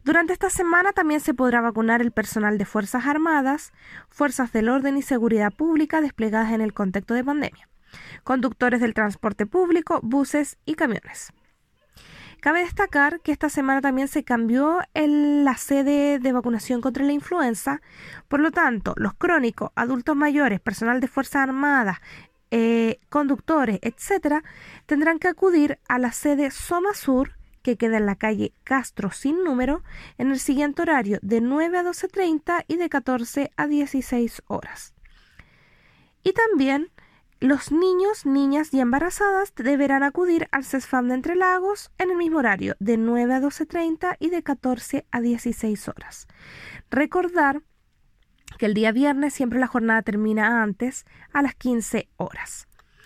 Durante esta semana también se podrá vacunar el personal de Fuerzas Armadas, Fuerzas del Orden y Seguridad Pública desplegadas en el contexto de pandemia, conductores del transporte público, buses y camiones. Cabe destacar que esta semana también se cambió la sede de vacunación contra la influenza, por lo tanto, los crónicos, adultos mayores, personal de Fuerzas Armadas, conductores, etcétera, tendrán que acudir a la sede Soma Sur, que queda en la calle Castro sin número, en el siguiente horario de 9 a 12:30 y de 14 a 16 horas. Y también los niños, niñas y embarazadas deberán acudir al CESFAM de Entre Lagos en el mismo horario, de 9 a 12:30 y de 14 a 16 horas. Recordar que el día viernes siempre la jornada termina antes, a las 15 horas.